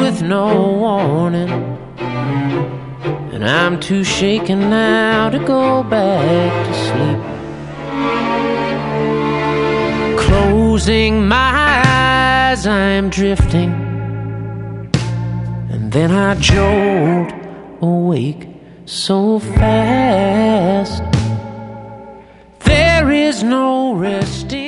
with no warning, and I'm too shaken now to go back to sleep. Closing my eyes, I'm drifting, and then I jolt awake so fast. There is no resting.